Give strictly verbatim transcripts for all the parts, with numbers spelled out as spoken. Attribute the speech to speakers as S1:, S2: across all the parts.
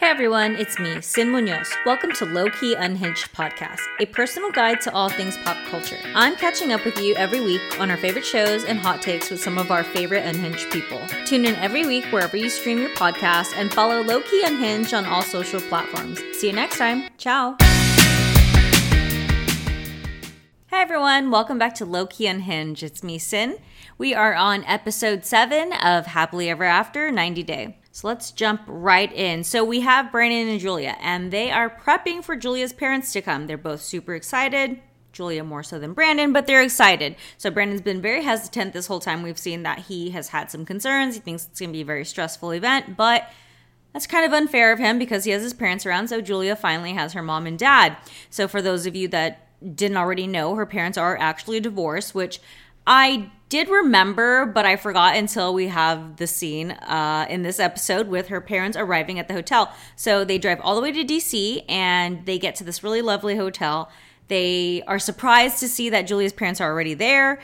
S1: everyone, it's me, Sin Munoz. Welcome to Low Key Unhinged Podcast, a personal guide to all things pop culture. I'm catching up with you every week on our favorite shows and hot takes with some of our favorite unhinged people. Tune in every week wherever you stream your podcast and follow Low Key Unhinged on all social platforms. See you next time. Ciao. Hi everyone, welcome back to Low Key Unhinged. It's me, Sin. We are on episode seven of Happily Ever After ninety Day. So let's jump right in. So we have Brandon and Julia, and they are prepping for Julia's parents to come. They're both super excited. Julia more so than Brandon, but they're excited. So Brandon's been very hesitant this whole time. We've seen that he has had some concerns. He thinks it's going to be a very stressful event, but that's kind of unfair of him because he has his parents around. So Julia finally has her mom and dad. So for those of you that didn't already know, her parents are actually divorced, which I did remember, but I forgot until we have the scene uh, in this episode with her parents arriving at the hotel. So they drive all the way to D C and they get to this really lovely hotel. They are surprised to see that Julia's parents are already there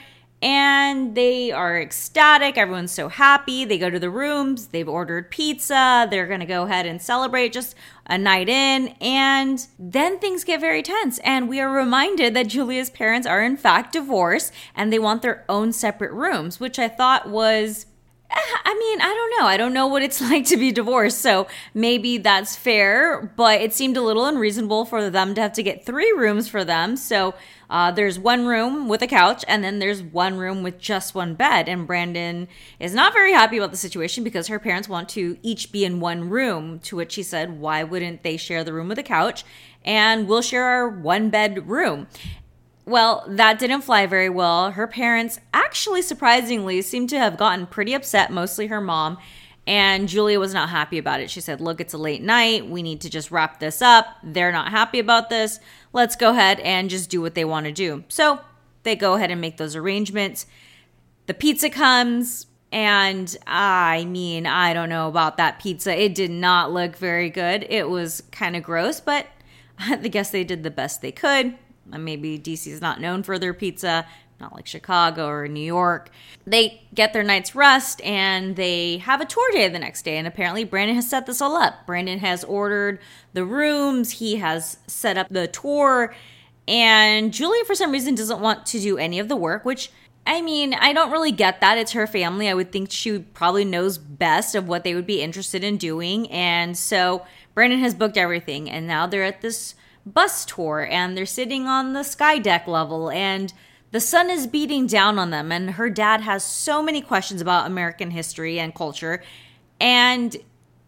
S1: and they are ecstatic. Everyone's so happy. They go to the rooms. They've ordered pizza. They're going to go ahead and celebrate just a night in. And then things get very tense. And we are reminded that Julia's parents are in fact divorced and they want their own separate rooms, which I thought was, I mean, I don't know. I don't know what it's like to be divorced. So maybe that's fair, but it seemed a little unreasonable for them to have to get three rooms for them. So uh, there's one room with a couch and then there's one room with just one bed. And Brandon is not very happy about the situation because her parents want to each be in one room, to which he said, why wouldn't they share the room with a couch and we'll share our one bed room? Well, that didn't fly very well. Her parents actually, surprisingly, seemed to have gotten pretty upset, mostly her mom, and Julia was not happy about it. She said, look, it's a late night. We need to just wrap this up. They're not happy about this. Let's go ahead and just do what they want to do. So they go ahead and make those arrangements. The pizza comes, and I mean, I don't know about that pizza. It did not look very good. It was kind of gross, but I guess they did the best they could. Maybe D C is not known for their pizza, not like Chicago or New York. They get their night's rest and they have a tour day the next day. And apparently Brandon has set this all up. Brandon has ordered the rooms. He has set up the tour. And Julia, for some reason, doesn't want to do any of the work, which, I mean, I don't really get that. It's her family. I would think she probably knows best of what they would be interested in doing. And so Brandon has booked everything. And now they're at this bus tour and they're sitting on the sky deck level and the sun is beating down on them, and her dad has so many questions about American history and culture, and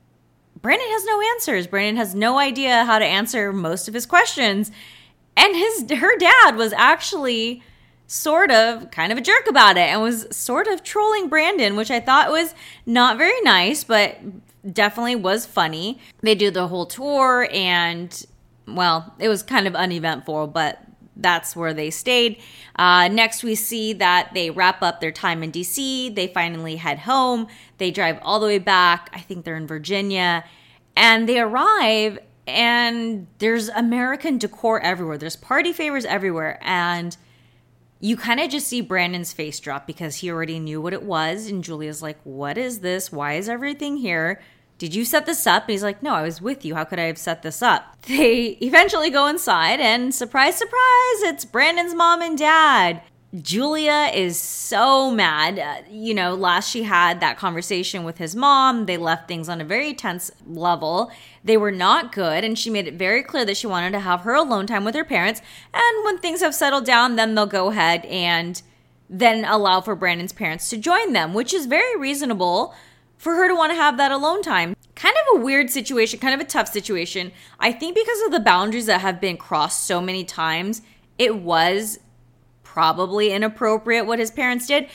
S1: Brandon has no answers. Brandon has no idea how to answer most of his questions, and his her dad was actually sort of kind of a jerk about it and was sort of trolling Brandon, which I thought was not very nice, but definitely was funny. They do the whole tour and, well, it was kind of uneventful, but that's where they stayed. Uh, next, we see that they wrap up their time in D C. They finally head home. They drive all the way back. I think they're in Virginia. And they arrive, and there's American decor everywhere. There's party favors everywhere. And you kind of just see Brandon's face drop because he already knew what it was. And Julia's like, what is this? Why is everything here? Did you set this up? And he's like, no, I was with you. How could I have set this up? They eventually go inside and surprise, surprise, it's Brandon's mom and dad. Julia is so mad. Uh, you know, last she had that conversation with his mom, they left things on a very tense level. They were not good. And she made it very clear that she wanted to have her alone time with her parents. And when things have settled down, then they'll go ahead and then allow for Brandon's parents to join them, which is very reasonable for her to want to have that alone time. Kind of a weird situation, kind of a tough situation. I think because of the boundaries that have been crossed so many times, it was probably inappropriate what his parents did.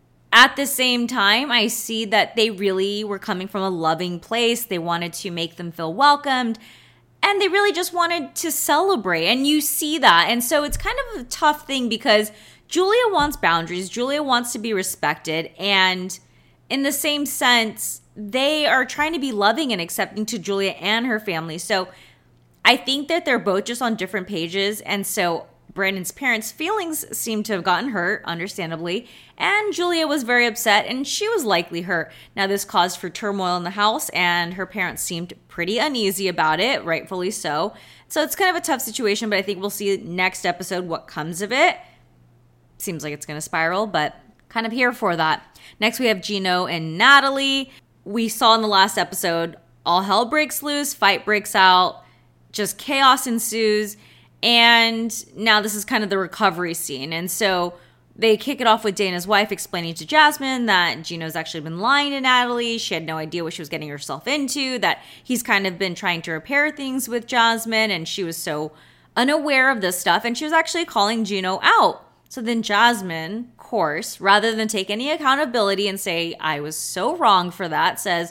S1: At the same time, I see that they really were coming from a loving place. They wanted to make them feel welcomed, and they really just wanted to celebrate. And you see that. And so it's kind of a tough thing because Julia wants boundaries. Julia wants to be respected. And in the same sense, they are trying to be loving and accepting to Julia and her family. So I think that they're both just on different pages. And so Brandon's parents' feelings seemed to have gotten hurt, understandably, and Julia was very upset, and she was likely hurt. Now, this caused for turmoil in the house, and her parents seemed pretty uneasy about it, rightfully so. So it's kind of a tough situation, but I think we'll see next episode what comes of it. Seems like it's going to spiral, but kind of here for that. Next, we have Gino and Natalie. We saw in the last episode, all hell breaks loose, fight breaks out, just chaos ensues. And now this is kind of the recovery scene. And so they kick it off with Dana's wife explaining to Jasmine that Gino's actually been lying to Natalie. She had no idea what she was getting herself into, that he's kind of been trying to repair things with Jasmine, and she was so unaware of this stuff. And she was actually calling Gino out. So then Jasmine, of course, rather than take any accountability and say, I was so wrong for that, says,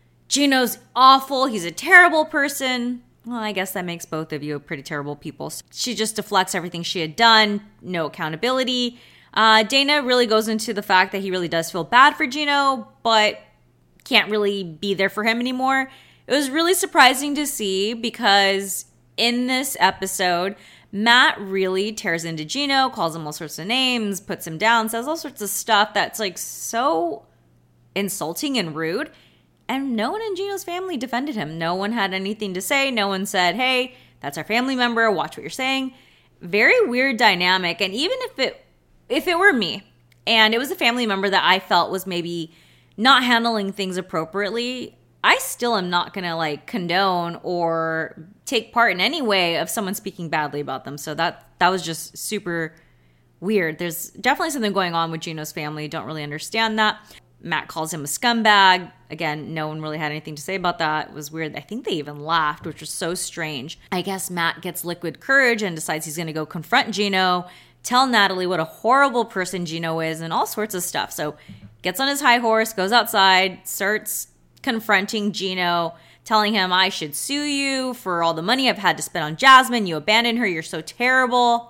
S1: Gino's awful. He's a terrible person. Well, I guess that makes both of you pretty terrible people. She just deflects everything she had done. No accountability. Uh, Dana really goes into the fact that he really does feel bad for Gino, but can't really be there for him anymore. It was really surprising to see because in this episode, Matt really tears into Gino, calls him all sorts of names, puts him down, says all sorts of stuff that's like so insulting and rude. And no one in Gino's family defended him. No one had anything to say. No one said, hey, that's our family member. Watch what you're saying. Very weird dynamic. And even if it if it were me and it was a family member that I felt was maybe not handling things appropriately, I still am not going to like condone or take part in any way of someone speaking badly about them. So that that was just super weird. There's definitely something going on with Gino's family. Don't really understand that. Matt calls him a scumbag. Again, no one really had anything to say about that. It was weird. I think they even laughed, which was so strange. I guess Matt gets liquid courage and decides he's going to go confront Gino, tell Natalie what a horrible person Gino is, and all sorts of stuff. So gets on his high horse, goes outside, starts confronting Gino, telling him, I should sue you for all the money I've had to spend on Jasmine. You abandoned her. You're so terrible.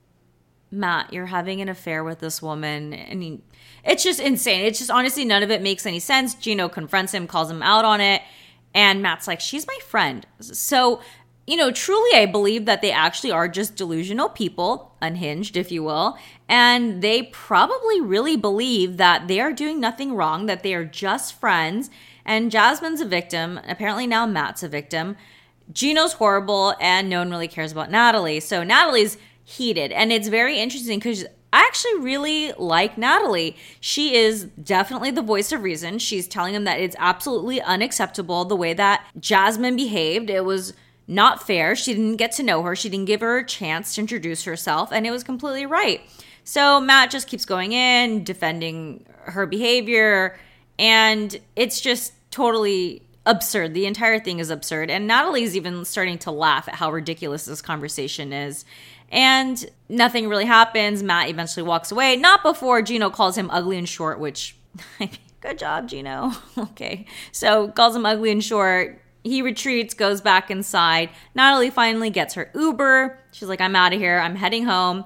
S1: Matt, you're having an affair with this woman. I mean, it's just insane. It's just honestly, none of it makes any sense. Gino confronts him, calls him out on it. And Matt's like, she's my friend. So, you know, truly, I believe that they actually are just delusional people, unhinged, if you will. And they probably really believe that they are doing nothing wrong, that they are just friends. And Jasmine's a victim. Apparently now Matt's a victim. Gino's horrible, and no one really cares about Natalie. So Natalie's heated. And it's very interesting because I actually really like Natalie. She is definitely the voice of reason. She's telling him that it's absolutely unacceptable the way that Jasmine behaved. It was not fair. She didn't get to know her. She didn't give her a chance to introduce herself, and it was completely right. So Matt just keeps going in, defending her behavior, and it's just totally absurd. The entire thing is absurd. And Natalie's even starting to laugh at how ridiculous this conversation is. And nothing really happens. Matt eventually walks away. Not before Gino calls him ugly and short, which, good job, Gino. Okay. So calls him ugly and short. He retreats, goes back inside. Natalie finally gets her Uber. She's like, I'm out of here. I'm heading home.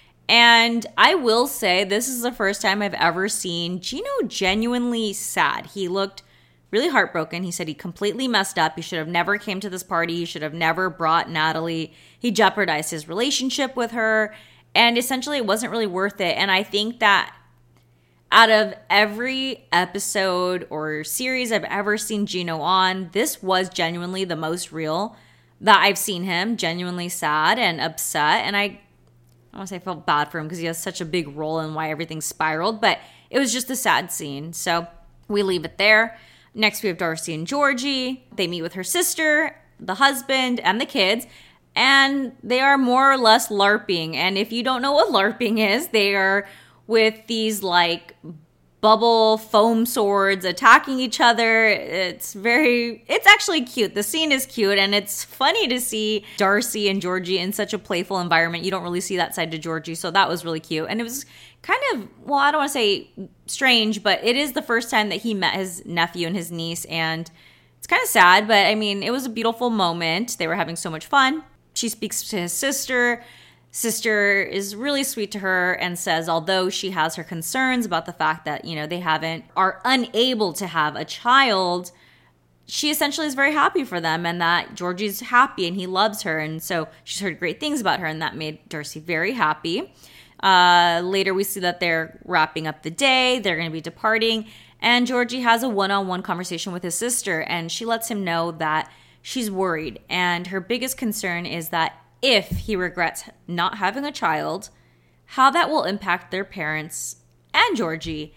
S1: And I will say this is the first time I've ever seen Gino genuinely sad. He looked really heartbroken. He said he completely messed up. He should have never came to this party. He should have never brought Natalie. He jeopardized his relationship with her. And essentially, it wasn't really worth it. And I think that out of every episode or series I've ever seen Gino on, this was genuinely the most real that I've seen him. Genuinely sad and upset. And I, I want to say I felt bad for him because he has such a big role in why everything spiraled. But it was just a sad scene. So we leave it there. Next, we have Darcy and Georgie. They meet with her sister, the husband, and the kids, and they are more or less LARPing. And if you don't know what LARPing is, they are with these like bubble foam swords attacking each other. It's very, it's actually cute. The scene is cute, and it's funny to see Darcy and Georgie in such a playful environment. You don't really see that side to Georgie, so that was really cute. And it was kind of, well, I don't want to say strange, but it is the first time that he met his nephew and his niece, and it's kind of sad, but I mean, it was a beautiful moment. They were having so much fun. She speaks to his sister. Sister is really sweet to her and says, although she has her concerns about the fact that, you know, they haven't, are unable to have a child, she essentially is very happy for them and that Georgie's happy and he loves her. And so she's heard great things about her, and that made Darcy very happy. Uh, later, we see that they're wrapping up the day. They're going to be departing. And Georgie has a one-on-one conversation with his sister, and she lets him know that she's worried. And her biggest concern is that if he regrets not having a child, how that will impact their parents and Georgie.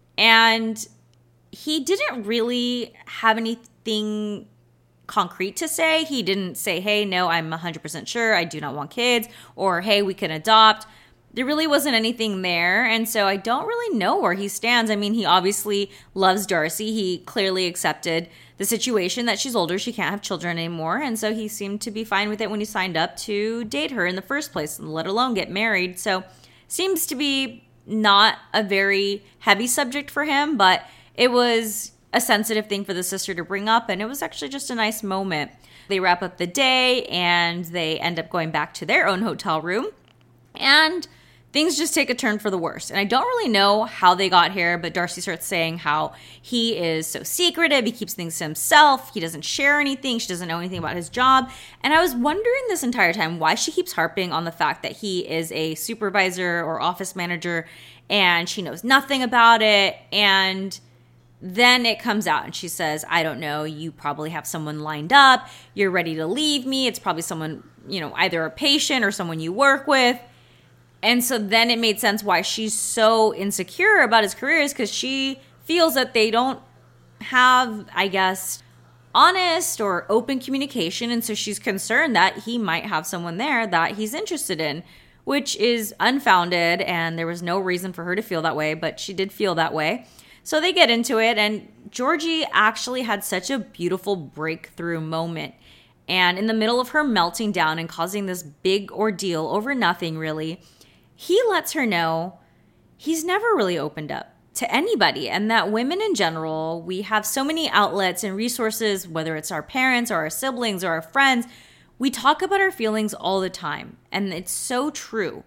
S1: And he didn't really have anything concrete to say. He didn't say, hey, no, I'm one hundred percent sure I do not want kids, or hey, we can adopt. There really wasn't anything there, and so I don't really know where he stands. I mean, he obviously loves Darcy. He clearly accepted the situation that she's older, she can't have children anymore, and so he seemed to be fine with it when he signed up to date her in the first place, let alone get married. So seems to be not a very heavy subject for him, but it was a sensitive thing for the sister to bring up, and it was actually just a nice moment. They wrap up the day, and they end up going back to their own hotel room, and things just take a turn for the worse. And I don't really know how they got here, but Darcy starts saying how he is so secretive. He keeps things to himself. He doesn't share anything. She doesn't know anything about his job. And I was wondering this entire time why she keeps harping on the fact that he is a supervisor or office manager and she knows nothing about it. And then it comes out and she says, I don't know, you probably have someone lined up. You're ready to leave me. It's probably someone, you know, either a patient or someone you work with. And so then it made sense why she's so insecure about his career, is because she feels that they don't have, I guess, honest or open communication. And so she's concerned that he might have someone there that he's interested in, which is unfounded. And there was no reason for her to feel that way, but she did feel that way. So they get into it, and Georgie actually had such a beautiful breakthrough moment. And in the middle of her melting down and causing this big ordeal over nothing, really, he lets her know he's never really opened up to anybody, and that women in general, we have so many outlets and resources, whether it's our parents or our siblings or our friends, we talk about our feelings all the time, and it's so true.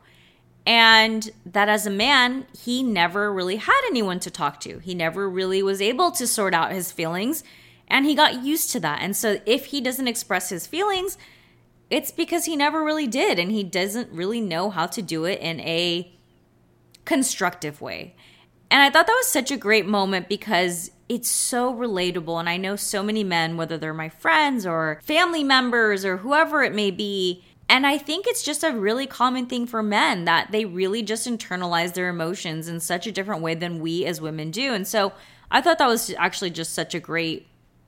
S1: And that as a man, he never really had anyone to talk to. He never really was able to sort out his feelings, and he got used to that. And so if he doesn't express his feelings, it's because he never really did, and he doesn't really know how to do it in a constructive way. And I thought that was such a great moment because it's so relatable, and I know so many men, whether they're my friends or family members or whoever it may be, and I think it's just a really common thing for men that they really just internalize their emotions in such a different way than we as women do. And so I thought that was actually just such a great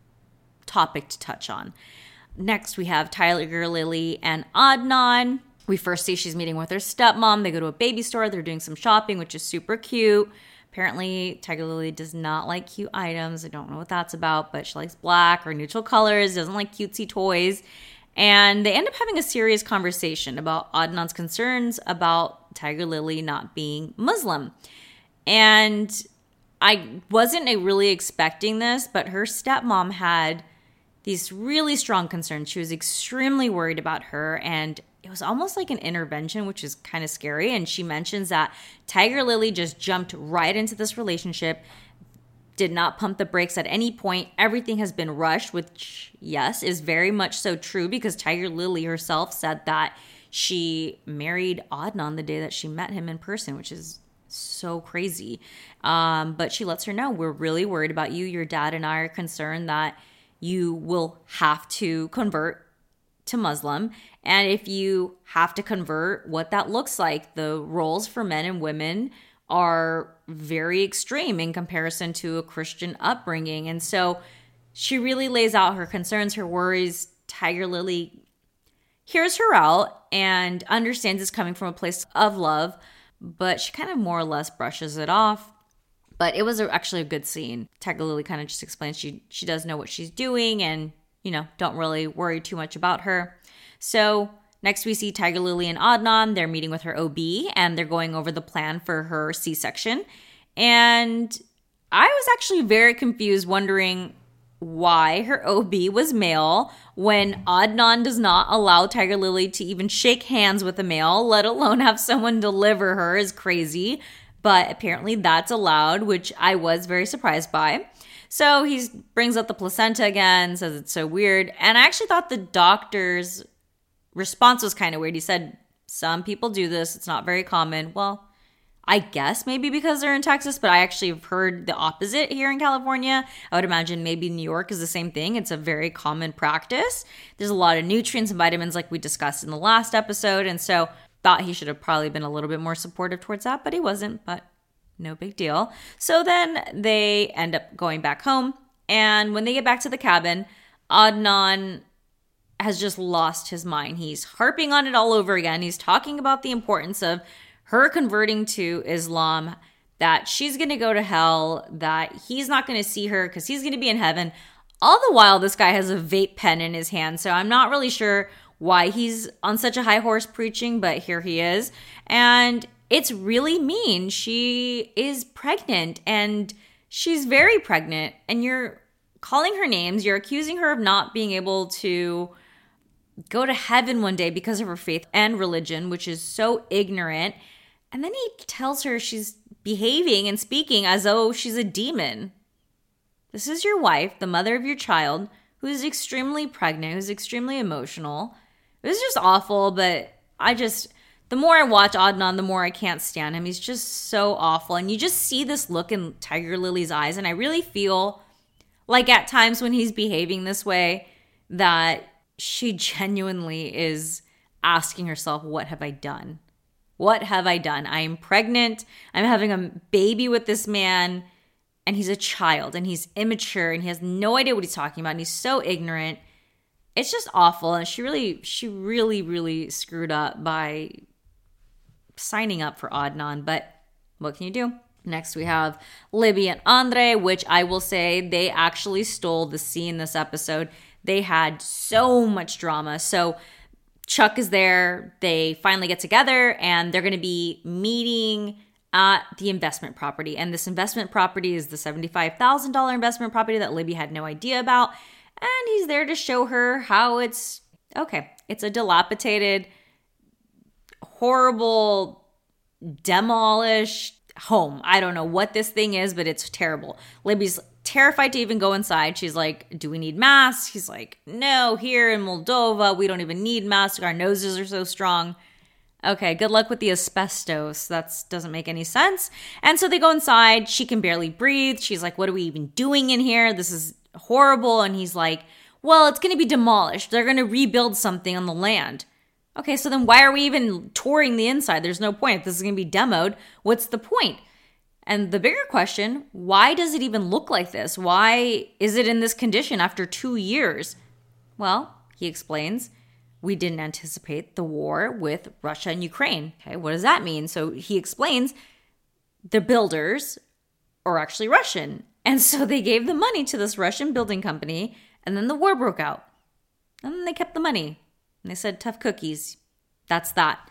S1: topic to touch on. Next, we have Tiger Lily and Adnan. We first see she's meeting with her stepmom. They go to a baby store. They're doing some shopping, which is super cute. Apparently, Tiger Lily does not like cute items. I don't know what that's about, but she likes black or neutral colors, doesn't like cutesy toys. And they end up having a serious conversation about Adnan's concerns about Tiger Lily not being Muslim. And I wasn't really expecting this, but her stepmom had these really strong concerns. She was extremely worried about her, and it was almost like an intervention, which is kind of scary. And she mentions that Tiger Lily just jumped right into this relationship, did not pump the brakes at any point. Everything has been rushed, which, yes, is very much so true, because Tiger Lily herself said that she married Adnan the day that she met him in person, which is so crazy. Um, but she lets her know, we're really worried about you. Your dad and I are concerned that you will have to convert to Muslim. And if you have to convert, what that looks like. The roles for men and women are very extreme in comparison to a Christian upbringing. And so she really lays out her concerns, her worries. Tiger Lily hears her out and understands it's coming from a place of love, but she kind of more or less brushes it off. But it was actually a good scene. Tiger Lily kind of just explains she she does know what she's doing, and, you know, don't really worry too much about her. So next we see Tiger Lily and Adnan. They're meeting with her O B, and they're going over the plan for her C-section. And I was actually very confused, wondering why her O B was male when Adnan does not allow Tiger Lily to even shake hands with a male, let alone have someone deliver her, is crazy. But apparently that's allowed, which I was very surprised by. So he brings up the placenta again, says it's so weird. And I actually thought the doctor's response was kind of weird. He said, some people do this. It's not very common. Well, I guess maybe because they're in Texas, but I actually have heard the opposite here in California. I would imagine maybe New York is the same thing. It's a very common practice. There's a lot of nutrients and vitamins like we discussed in the last episode. And so thought he should have probably been a little bit more supportive towards that, but he wasn't, but no big deal. So then they end up going back home. And when they get back to the cabin, Adnan has just lost his mind. He's harping on it all over again. He's talking about the importance of her converting to Islam, that she's going to go to hell, that he's not going to see her because he's going to be in heaven. All the while, this guy has a vape pen in his hand. So I'm not really sure why he's on such a high horse preaching, but here he is. And it's really mean. She is pregnant and she's very pregnant. And you're calling her names. You're accusing her of not being able to go to heaven one day because of her faith and religion, which is so ignorant. And then he tells her she's behaving and speaking as though she's a demon. This is your wife, the mother of your child, who is extremely pregnant, who's extremely emotional. It was just awful, but I just, the more I watch Adnan, the more I can't stand him. He's just so awful. And you just see this look in Tiger Lily's eyes. And I really feel like at times when he's behaving this way, that she genuinely is asking herself, what have I done? What have I done? I am pregnant. I'm having a baby with this man, and he's a child, and he's immature, and he has no idea what he's talking about, and he's so ignorant. It's just awful, and she really, she really, really screwed up by signing up for Adnan, but what can you do? Next, we have Libby and Andre, which I will say they actually stole the scene this episode. They had so much drama. So Chuck is there. They finally get together and they're going to be meeting at the investment property. And this investment property is the seventy-five thousand dollars investment property that Libby had no idea about. And he's there to show her how it's, okay, it's a dilapidated, horrible, demolished home. I don't know what this thing is, but it's terrible. Libby's terrified to even go inside. She's like, do we need masks? He's like, no, here in Moldova, we don't even need masks. Our noses are so strong. Okay, good luck with the asbestos. That doesn't make any sense. And so they go inside. She can barely breathe. She's like, what are we even doing in here? This is horrible. And he's like, well, it's going to be demolished. They're going to rebuild something on the land. Okay, so then why are we even touring the inside? There's no point. If this is going to be demoed, what's the point? And the bigger question, why does it even look like this? Why is it in this condition after two years? Well, he explains, we didn't anticipate the war with Russia and Ukraine. Okay, what does that mean? So he explains the builders are actually Russian. And so they gave the money to this Russian building company, and then the war broke out. And then they kept the money. And they said, tough cookies. That's that.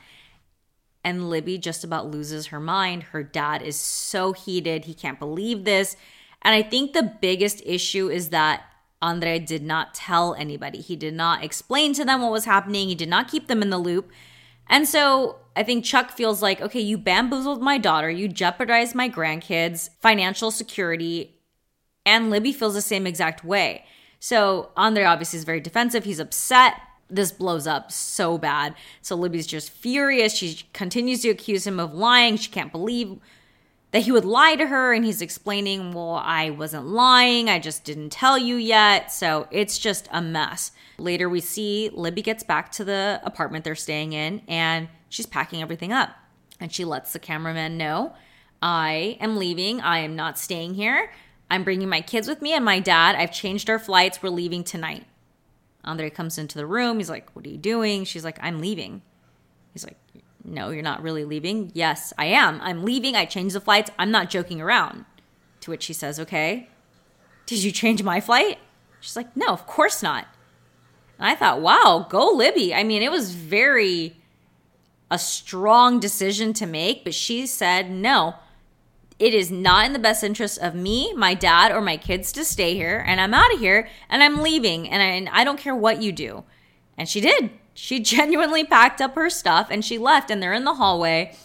S1: And Libby just about loses her mind. Her dad is so heated. He can't believe this. And I think the biggest issue is that Andre did not tell anybody. He did not explain to them what was happening. He did not keep them in the loop. And so I think Chuck feels like, okay, you bamboozled my daughter. You jeopardized my grandkids' financial security. And Libby feels the same exact way. So Andre obviously is very defensive. He's upset. This blows up so bad. So Libby's just furious. She continues to accuse him of lying. She can't believe that he would lie to her. And he's explaining, well, I wasn't lying. I just didn't tell you yet. So it's just a mess. Later we see Libby gets back to the apartment they're staying in and she's packing everything up. And she lets the cameraman know, I am leaving. I am not staying here. I'm bringing my kids with me and my dad. I've changed our flights. We're leaving tonight. Andre comes into the room. He's like, what are you doing? She's like, I'm leaving. He's like, no, you're not really leaving. Yes, I am. I'm leaving. I changed the flights. I'm not joking around. To which she says, okay, did you change my flight? She's like, no, of course not. And I thought, wow, go Libby. I mean, it was very a strong decision to make, but she said, no, it is not in the best interest of me, my dad, or my kids to stay here. And I'm out of here and I'm leaving. And I, and I don't care what you do. And she did. She genuinely packed up her stuff and she left. And they're in the hallway.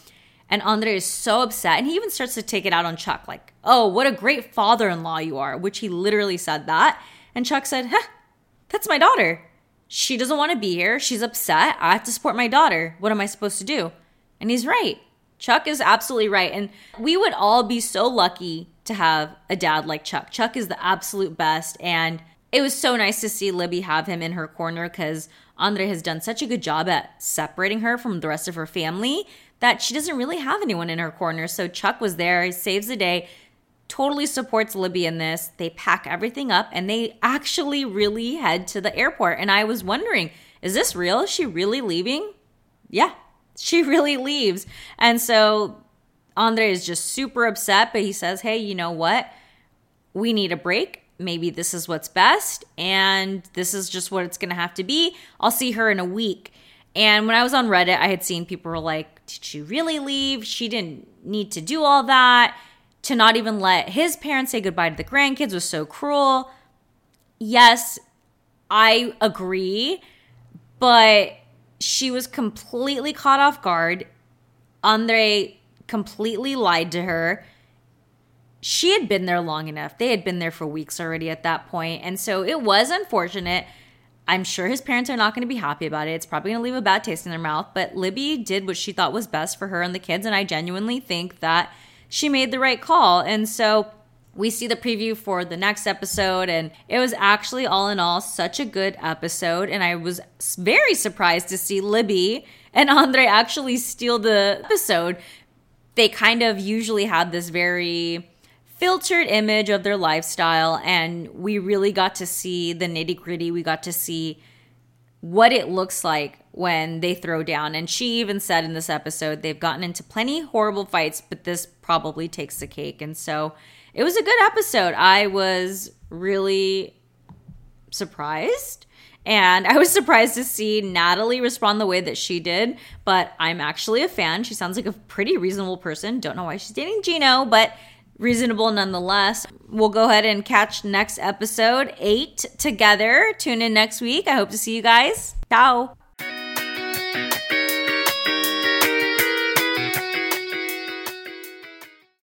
S1: And Andre is so upset. And he even starts to take it out on Chuck. Like, oh, what a great father-in-law you are. Which he literally said that. And Chuck said, huh, that's my daughter. She doesn't want to be here. She's upset. I have to support my daughter. What am I supposed to do? And he's right. Chuck is absolutely right. And we would all be so lucky to have a dad like Chuck. Chuck is the absolute best. And it was so nice to see Libby have him in her corner because Andre has done such a good job at separating her from the rest of her family that she doesn't really have anyone in her corner. So Chuck was there. He saves the day, totally supports Libby in this. They pack everything up and they actually really head to the airport. And I was wondering, is this real? Is she really leaving? Yeah, she really leaves. And so Andre is just super upset, but he says, hey, you know what? We need a break. Maybe this is what's best, and this is just what it's going to have to be. I'll see her in a week. And when I was on Reddit, I had seen people were like, did she really leave? She didn't need to do all that. To not even let his parents say goodbye to the grandkids was so cruel. Yes, I agree, but she was completely caught off guard. Andre completely lied to her. She had been there long enough. They had been there for weeks already at that point. And so it was unfortunate. I'm sure his parents are not going to be happy about it. It's probably going to leave a bad taste in their mouth. But Libby did what she thought was best for her and the kids. And I genuinely think that she made the right call. And so we see the preview for the next episode. And it was actually all in all such a good episode. And I was very surprised to see Libby and Andre actually steal the episode. They kind of usually have this very filtered image of their lifestyle, and we really got to see the nitty gritty. We got to see what it looks like when they throw down. And she even said in this episode, they've gotten into plenty horrible fights, but this probably takes the cake. And so it was a good episode. I was really surprised. And I was surprised to see Natalie respond the way that she did, but I'm actually a fan. She sounds like a pretty reasonable person. Don't know why she's dating Gino, but reasonable nonetheless. We'll go ahead and catch next episode eight together. Tune in next week. I hope to see you guys. Ciao.